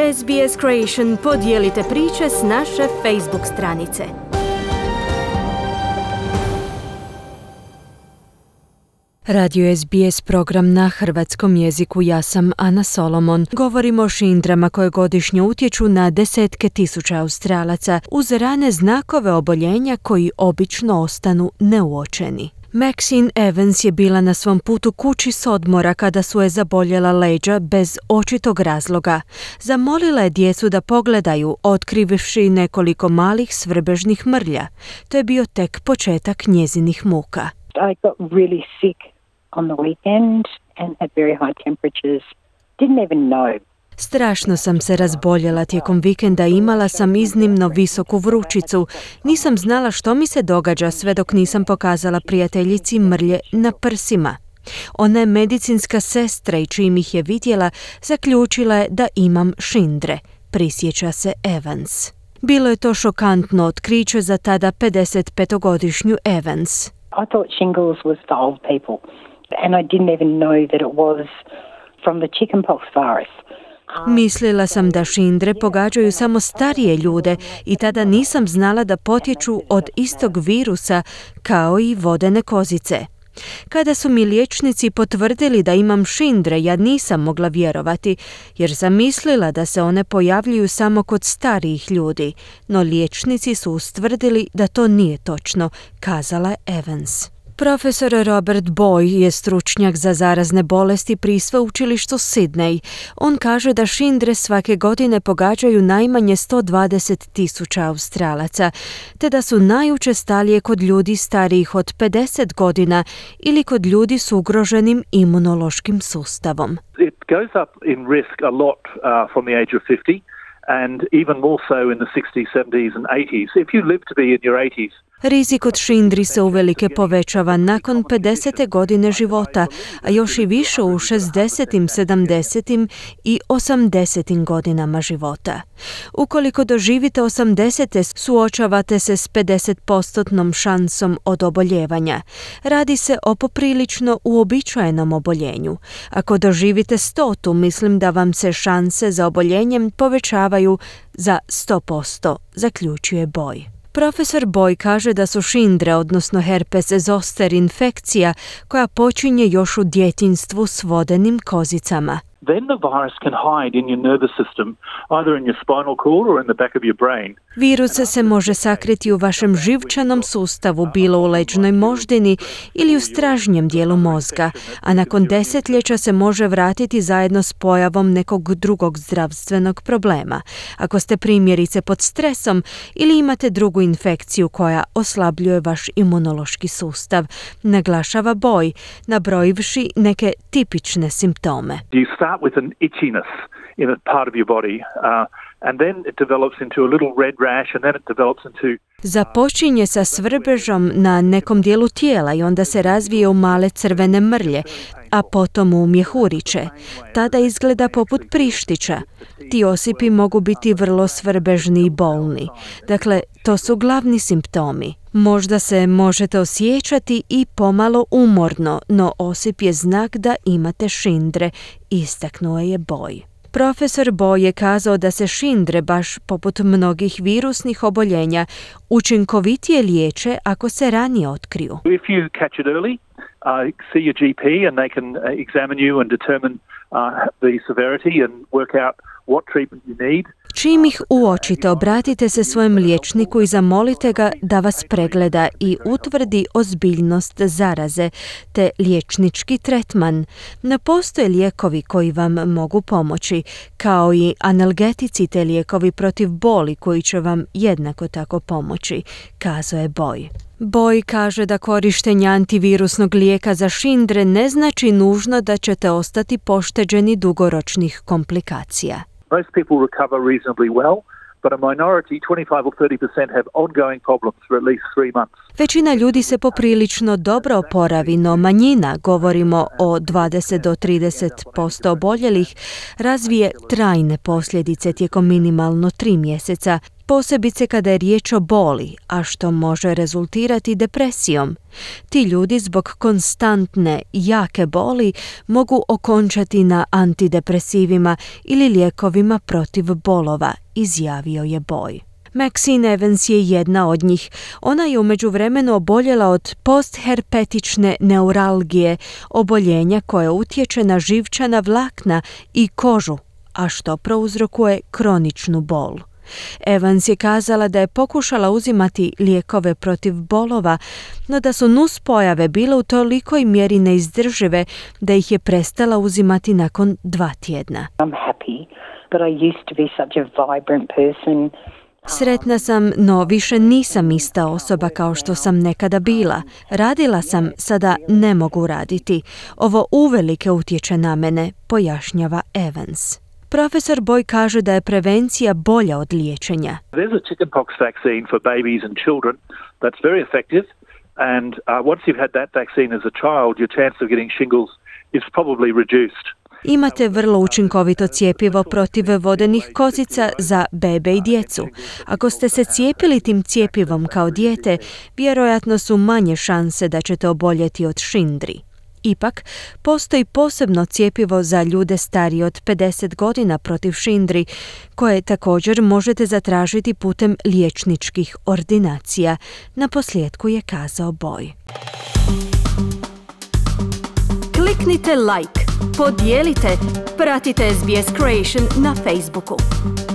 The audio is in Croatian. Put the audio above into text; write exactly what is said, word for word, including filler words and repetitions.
S B S Creation podijelite priče s naše Facebook stranice. Radio S B S program na hrvatskom jeziku. Ja sam Ana Solomon. Govorimo o šindrama koje godišnje utječu na desetke tisuća Australaca uz rane znakove oboljenja koji obično ostanu neuočeni. Maxine Evans je bila na svom putu kući s odmora kada su je zaboljela leđa bez očitog razloga. Zamolila je djecu da pogledaju, otkrivivši nekoliko malih svrbežnih mrlja. To je bio tek početak njezinih muka. I got really sick on the weekend and had very high temperatures. Didn't even know. Strašno sam se razboljela tijekom vikenda i imala sam iznimno visoku vrućicu. Nisam znala što mi se događa sve dok nisam pokazala prijateljici mrlje na prsima. Ona je medicinska sestra i čim ih je vidjela, zaključila je da imam šindre, prisjeća se Evans. Bilo je to šokantno otkriće za tada pedesetpetogodišnju Evans. I thought shingles was for old people and I didn't even know that it was from the chickenpox virus. Mislila sam da šindre pogađaju samo starije ljude i tada nisam znala da potječu od istog virusa kao i vodene kozice. Kada su mi liječnici potvrdili da imam šindre, ja nisam mogla vjerovati, jer sam mislila da se one pojavljuju samo kod starijih ljudi, no liječnici su ustvrdili da to nije točno, kazala je Evans. Profesor Robert Boy je stručnjak za zarazne bolesti pri sveučilištu Sydney. On kaže da šindre svake godine pogađaju najmanje sto dvadeset tisuća Australaca, te da su najučestalije kod ljudi starijih od pedeset godina ili kod ljudi s ugroženim imunološkim sustavom. It goes up in risk a lot uh, from the age of fifty and even more so in the sixties, seventies and eighties. If you live to be in your eighties, rizik od šindri se uvelike povećava nakon pedesete godine života, a još i više u šezdesetim, sedamdesetim i osamdesetim godinama života. Ukoliko doživite osamdesete, suočavate se s pedeset postotnom šansom od oboljevanja. Radi se o poprilično uobičajenom oboljenju. Ako doživite stotu, mislim da vam se šanse za oboljenjem povećavaju za sto posto, zaključuje Boy. Profesor Boy kaže da su šindre, odnosno herpes zoster, infekcija koja počinje još u djetinjstvu s vodenim kozicama. then the virus can hide in your nervous system, either in your spinal cord or in the back of your brain. Virus se može sakriti u vašem živčanom sustavu, bilo u leđnoj moždini ili u stražnjem dijelu mozga, a nakon desetljeća se može vratiti zajedno s pojavom nekog drugog zdravstvenog problema. Ako ste primjerice pod stresom ili imate drugu infekciju koja oslabljuje vaš imunološki sustav, naglašava Boy, nabrojivši neke tipične simptome. You start with an itchiness in a part of your body, uh, and then it develops into a little red rash, and then it develops into... Započinje sa svrbežom na nekom dijelu tijela i onda se razvije u male crvene mrlje, a potom u mjehuriće. Tada izgleda poput prištića. Ti osipi mogu biti vrlo svrbežni i bolni. Dakle, to su glavni simptomi. Možda se možete osjećati i pomalo umorno, no osip je znak da imate šindre, istaknuo je Boy. Profesor Boy je kazao da se šindre, baš poput mnogih virusnih oboljenja, učinkovitije liječe ako se ranije otkriju. If you catch it early, uh, see your G P and they can uh, examine you and determine uh, the severity and work out what treatment you need. Čim ih uočite, obratite se svojem liječniku i zamolite ga da vas pregleda i utvrdi ozbiljnost zaraze te liječnički tretman. Ne postoje lijekovi koji vam mogu pomoći, kao i analgetici te lijekovi protiv boli koji će vam jednako tako pomoći, kazao je Boy. Boy kaže da korištenje antivirusnog lijeka za šindre ne znači nužno da ćete ostati pošteđeni dugoročnih komplikacija. Most people recover reasonably well, but a minority, twenty-five or thirty percent, have ongoing problems for at least three months. Većina ljudi se poprilično dobro oporavi, no manjina, govorimo o dvadeset do trideset posto oboljelih, razvije trajne posljedice tijekom minimalno tri mjeseca, posebice kada je riječ o boli, a što može rezultirati depresijom. Ti ljudi zbog konstantne, jake boli mogu okončati na antidepresivima ili lijekovima protiv bolova, izjavio je Boy. Maxine Evans je jedna od njih. Ona je u međuvremenu oboljela od postherpetične neuralgije, oboljenja koje utječe na živčana vlakna i kožu, a što prouzrokuje kroničnu bol. Evans je kazala da je pokušala uzimati lijekove protiv bolova, no da su nuspojave bile u tolikoj mjeri neizdržive da ih je prestala uzimati nakon dva tjedna. I'm happy, but I used to be such a vibrant person. Sretna sam, no više nisam ista osoba kao što sam nekada bila. Radila sam, sada ne mogu raditi. Ovo uvelike utječe na mene, pojašnjava Evans. Profesor Boy kaže da je prevencija bolja od liječenja. There's a chickenpox vaccine for babies and children that's very effective, and uh, once you've had that vaccine as a child, your chance of getting shingles is probably reduced. Imate vrlo učinkovito cjepivo protiv vodenih kozica za bebe i djecu. Ako ste se cijepili tim cjepivom kao dijete, vjerojatno su manje šanse da ćete oboljeti od šindri. Ipak, postoji posebno cjepivo za ljude starije od pedeset godina protiv šindri, koje također možete zatražiti putem liječničkih ordinacija, naposljetku je kazao Boy. Kliknite like, podijelite, pratite S B S Creation na Facebooku.